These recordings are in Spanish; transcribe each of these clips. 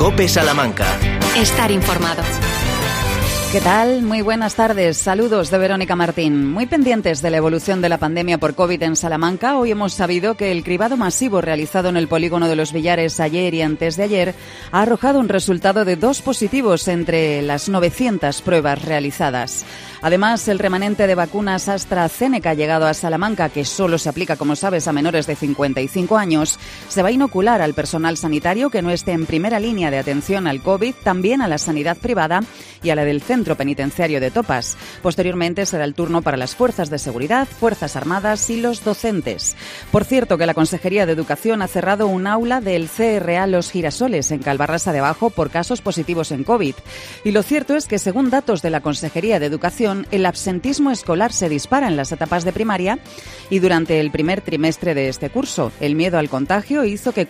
COPE Salamanca. Estar informado. ¿Qué tal? Muy buenas tardes. Saludos de Verónica Martín. Muy pendientes de la evolución de la pandemia por COVID en Salamanca, hoy hemos sabido que el cribado masivo realizado en el polígono de Los Villares ayer y antes de ayer ha arrojado un resultado de 2 positivos entre las 900 pruebas realizadas. Además, el remanente de vacunas AstraZeneca llegado a Salamanca, que solo se aplica, como sabes, a menores de 55 años, se va a inocular al personal sanitario que no esté en primera línea de atención al COVID, también a la sanidad privada y a la del Centro Penitenciario de Topas. Posteriormente será el turno para las fuerzas de seguridad, fuerzas armadas y los docentes. Por cierto, que la Consejería de Educación ha cerrado un aula del CRA Los Girasoles en Calvarrasa de Bajo por casos positivos en COVID. Y lo cierto es que, según datos de la Consejería de Educación, el absentismo escolar se dispara en las etapas de primaria y durante el primer trimestre de este curso. El miedo al contagio hizo que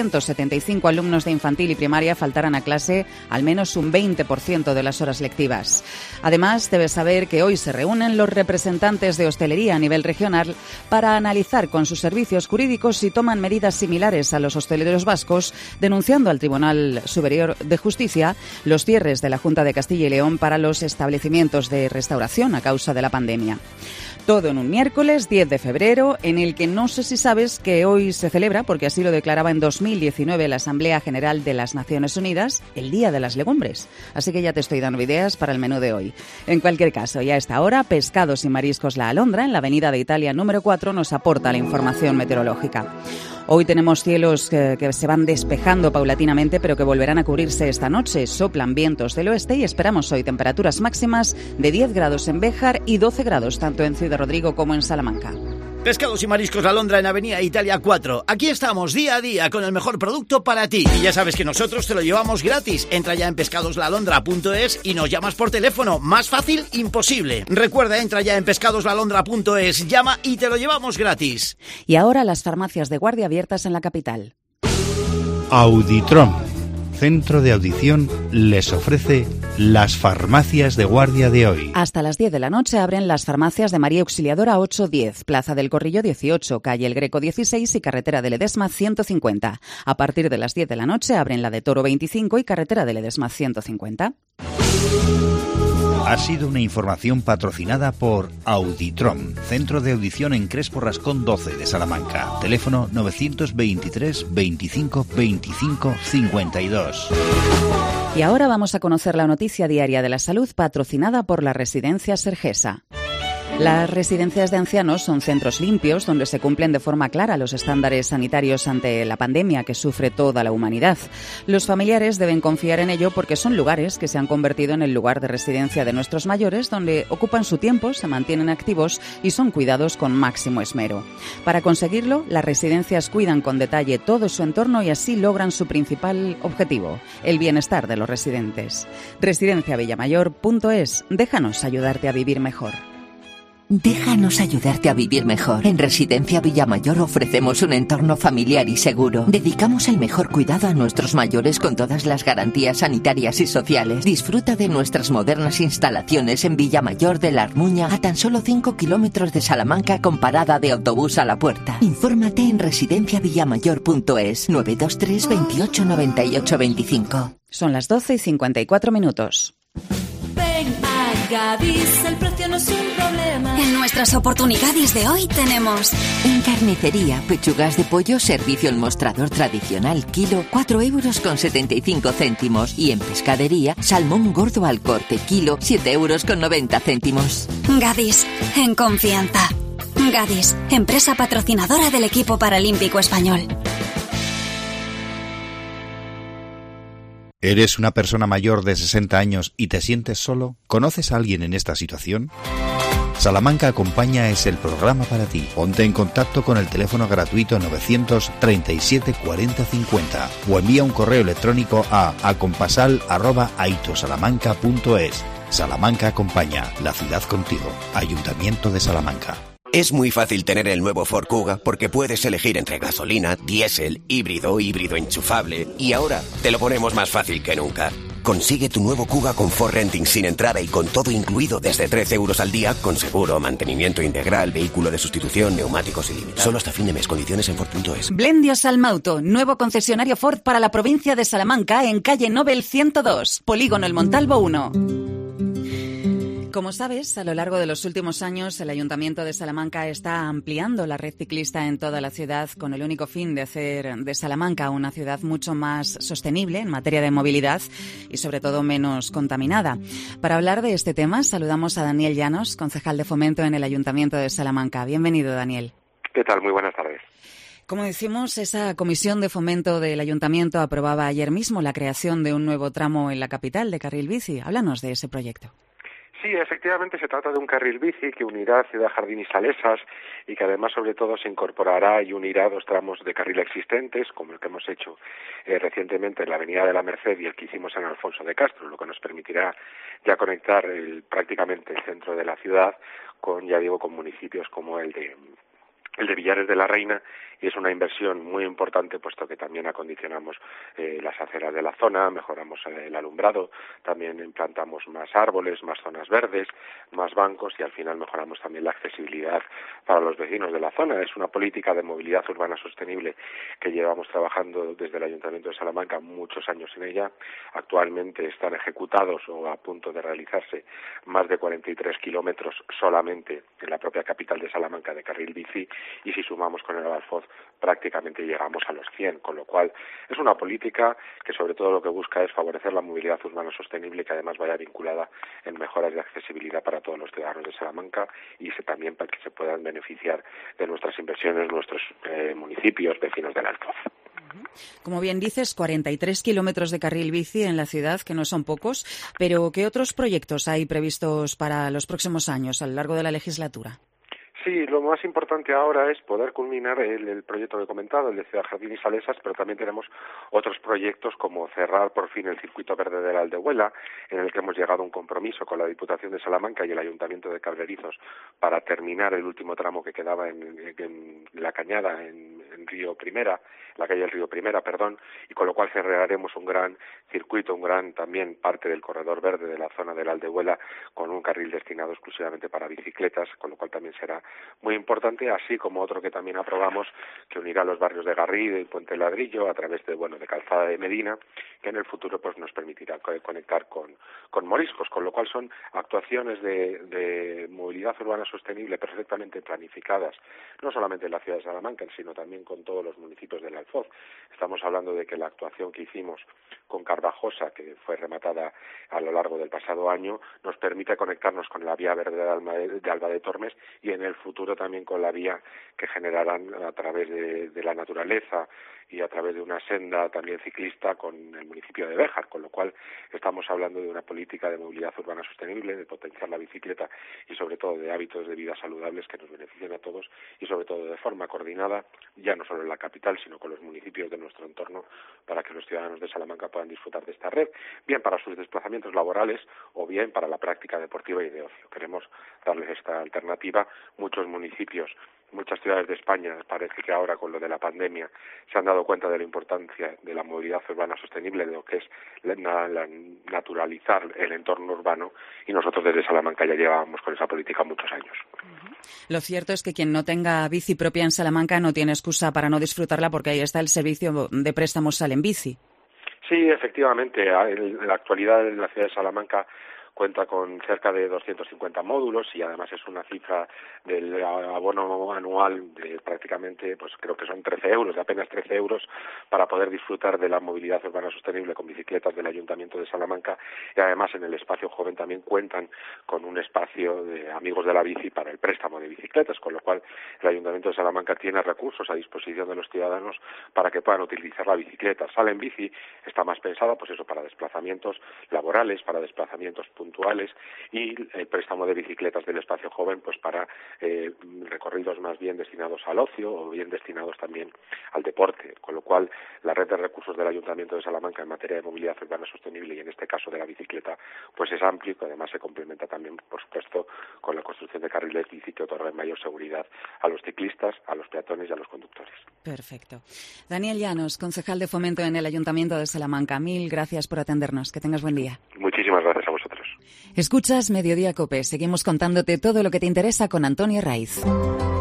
475 alumnos de infantil y primaria faltaran a clase al menos un 20% de las horas lectivas. Además, debes saber que hoy se reúnen los representantes de hostelería a nivel regional para analizar con sus servicios jurídicos si toman medidas similares a los hosteleros vascos, denunciando al Tribunal Superior de Justicia los cierres de la Junta de Castilla y León para los establecimientos de restauración a causa de la pandemia. Todo en un miércoles 10 de febrero, en el que no sé si sabes que hoy se celebra, porque así lo declaraba en 2019 la Asamblea General de las Naciones Unidas, el Día de las Legumbres. Así que ya te estoy dando ideas para el menú de hoy. En cualquier caso, ya a esta hora, Pescados y Mariscos La Alondra, en la Avenida de Italia número 4, nos aporta la información meteorológica. Hoy tenemos cielos que se van despejando paulatinamente, pero que volverán a cubrirse esta noche. Soplan vientos del oeste y esperamos hoy temperaturas máximas de 10 grados en Béjar y 12 grados tanto en Ciudad Rodrigo como en Salamanca. Pescados y Mariscos La Alondra en Avenida Italia 4. Aquí estamos día a día con el mejor producto para ti. Y ya sabes que nosotros te lo llevamos gratis. Entra ya en pescadoslaalondra.es y nos llamas por teléfono. Más fácil, imposible. Recuerda, entra ya en pescadoslaalondra.es, llama y te lo llevamos gratis. Y ahora las farmacias de guardia abiertas en la capital. Auditron, Centro de Audición, les ofrece las farmacias de guardia de hoy. Hasta las 10 de la noche abren las farmacias de María Auxiliadora 810, Plaza del Corrillo 18, Calle El Greco 16 y Carretera de Ledesma 150. A partir de las 10 de la noche abren la de Toro 25 y Carretera de Ledesma 150. Ha sido una información patrocinada por Auditron, Centro de Audición en Crespo Rascón 12 de Salamanca. Teléfono 923 25 25 52. Y ahora vamos a conocer la noticia diaria de la salud patrocinada por la Residencia Sergesa. Las residencias de ancianos son centros limpios donde se cumplen de forma clara los estándares sanitarios ante la pandemia que sufre toda la humanidad. Los familiares deben confiar en ello porque son lugares que se han convertido en el lugar de residencia de nuestros mayores, donde ocupan su tiempo, se mantienen activos y son cuidados con máximo esmero. Para conseguirlo, las residencias cuidan con detalle todo su entorno y así logran su principal objetivo, el bienestar de los residentes. Residenciavillamayor.es, déjanos ayudarte a vivir mejor. Déjanos ayudarte a vivir mejor. En Residencia Villamayor ofrecemos un entorno familiar y seguro. Dedicamos el mejor cuidado a nuestros mayores con todas las garantías sanitarias y sociales. Disfruta de nuestras modernas instalaciones en Villamayor de la Armuña, a tan solo 5 kilómetros de Salamanca con parada de autobús a la puerta. Infórmate en residenciavillamayor.es 923 28 98 25. Son las 12 y 54 minutos. Ven a Gadis, el precio no es un problema. En nuestras oportunidades de hoy tenemos: en carnicería, pechugas de pollo, servicio al mostrador tradicional, kilo, 4,75 €. Y en pescadería, salmón gordo al corte, kilo, 7,90 €. Gadis, en confianza. Gadis, empresa patrocinadora del equipo paralímpico español. ¿Eres una persona mayor de 60 años y te sientes solo? ¿Conoces a alguien en esta situación? Salamanca Acompaña es el programa para ti. Ponte en contacto con el teléfono gratuito 937 40 50 o envía un correo electrónico a acompasal@aitosalamanca.es. Salamanca Acompaña, la ciudad contigo. Ayuntamiento de Salamanca. Es muy fácil tener el nuevo Ford Kuga porque puedes elegir entre gasolina, diésel, híbrido, híbrido enchufable y ahora te lo ponemos más fácil que nunca. Consigue tu nuevo Kuga con Ford Renting sin entrada y con todo incluido desde 13 euros al día, con seguro, mantenimiento integral, vehículo de sustitución, neumáticos ilimitados. Solo hasta fin de mes. Condiciones en Ford.es. Blendio Salmauto, nuevo concesionario Ford para la provincia de Salamanca en calle Nobel 102, Polígono El Montalvo 1. Como sabes, a lo largo de los últimos años, el Ayuntamiento de Salamanca está ampliando la red ciclista en toda la ciudad con el único fin de hacer de Salamanca una ciudad mucho más sostenible en materia de movilidad y, sobre todo, menos contaminada. Para hablar de este tema, saludamos a Daniel Llanos, concejal de Fomento en el Ayuntamiento de Salamanca. Bienvenido, Daniel. ¿Qué tal? Muy buenas tardes. Como decimos, esa comisión de fomento del Ayuntamiento aprobaba ayer mismo la creación de un nuevo tramo en la capital de carril bici. Háblanos de ese proyecto. Sí, efectivamente se trata de un carril bici que unirá Ciudad Jardín y Salesas y que además sobre todo se incorporará y unirá dos tramos de carril existentes, como el que hemos hecho recientemente en la Avenida de la Merced y el que hicimos en Alfonso de Castro, lo que nos permitirá ya conectar prácticamente el centro de la ciudad con municipios como el de Villares de la Reina, y es una inversión muy importante puesto que también acondicionamos las aceras de la zona, mejoramos el alumbrado, también implantamos más árboles, más zonas verdes, más bancos y al final mejoramos también la accesibilidad para los vecinos de la zona. Es una política de movilidad urbana sostenible que llevamos trabajando desde el Ayuntamiento de Salamanca muchos años en ella. Actualmente están ejecutados o a punto de realizarse más de 43 kilómetros solamente en la propia capital de Salamanca de carril bici, y si sumamos con el Alfoz prácticamente llegamos a los 100, con lo cual es una política que sobre todo lo que busca es favorecer la movilidad urbana sostenible, que además vaya vinculada en mejoras de accesibilidad para todos los ciudadanos de Salamanca y también para que se puedan beneficiar de nuestras inversiones nuestros municipios vecinos del Alfoz. Como bien dices, 43 kilómetros de carril bici en la ciudad, que no son pocos, pero ¿qué otros proyectos hay previstos para los próximos años a lo largo de la legislatura? Sí, lo más importante ahora es poder culminar el proyecto que he comentado, el de Ciudad Jardín y Salesas, pero también tenemos otros proyectos como cerrar por fin el circuito verde de la Aldehuela, en el que hemos llegado a un compromiso con la Diputación de Salamanca y el Ayuntamiento de Cabrerizos para terminar el último tramo que quedaba en la cañada, en Río Primera, la calle del Río Primera, y con lo cual cerraremos un gran circuito, también parte del corredor verde de la zona de la Aldehuela con un carril destinado exclusivamente para bicicletas, con lo cual también será muy importante, así como otro que también aprobamos que unirá los barrios de Garrido y Puente Ladrillo a través de Calzada de Medina, que en el futuro pues nos permitirá conectar con Moriscos, con lo cual son actuaciones de movilidad urbana sostenible perfectamente planificadas, no solamente en la ciudad de Salamanca, sino también con todos los municipios del Alfoz. Estamos hablando de que la actuación que hicimos con Carvajosa, que fue rematada a lo largo del pasado año, nos permite conectarnos con la vía verde de Alba de Tormes y en el futuro también con la vía que generarán a través de la naturaleza y a través de una senda también ciclista con el municipio de Béjar, con lo cual estamos hablando de una política de movilidad urbana sostenible, de potenciar la bicicleta y sobre todo de hábitos de vida saludables que nos beneficien a todos y sobre todo de forma coordinada, ya no solo en la capital, sino con los municipios de nuestro entorno, para que los ciudadanos de Salamanca puedan disfrutar de esta red, bien para sus desplazamientos laborales o bien para la práctica deportiva y de ocio. Queremos darles esta alternativa. Muchos municipios, muchas ciudades de España, parece que ahora con lo de la pandemia se han dado cuenta de la importancia de la movilidad urbana sostenible, de lo que es naturalizar el entorno urbano, y nosotros desde Salamanca ya llevábamos con esa política muchos años. Lo cierto es que quien no tenga bici propia en Salamanca no tiene excusa para no disfrutarla, porque ahí está el servicio de préstamos Sal en Bici. Sí, efectivamente, en la actualidad en la ciudad de Salamanca cuenta con cerca de 250 módulos y además es una cifra del abono anual de prácticamente, pues creo que son 13 euros, de apenas 13 euros, para poder disfrutar de la movilidad urbana sostenible con bicicletas del Ayuntamiento de Salamanca, y además en el espacio joven también cuentan con un espacio de amigos de la bici para el préstamo de bicicletas, con lo cual el Ayuntamiento de Salamanca tiene recursos a disposición de los ciudadanos para que puedan utilizar la bicicleta. Sal en Bici está más pensada, pues eso, para desplazamientos laborales, para desplazamientos puntuales, y el préstamo de bicicletas del espacio joven pues para recorridos más bien destinados al ocio o bien destinados también al deporte, con lo cual la red de recursos del Ayuntamiento de Salamanca en materia de movilidad urbana sostenible y en este caso de la bicicleta pues es amplio, que además se complementa también por supuesto con la construcción de carriles bici que otorguen mayor seguridad a los ciclistas, a los peatones y a los conductores. Perfecto. Daniel Llanos, concejal de Fomento en el Ayuntamiento de Salamanca. Mil gracias por atendernos. Que tengas buen día. Muchísimas gracias a vosotros. Escuchas Mediodía COPE. Seguimos contándote todo lo que te interesa con Antonio Raiz.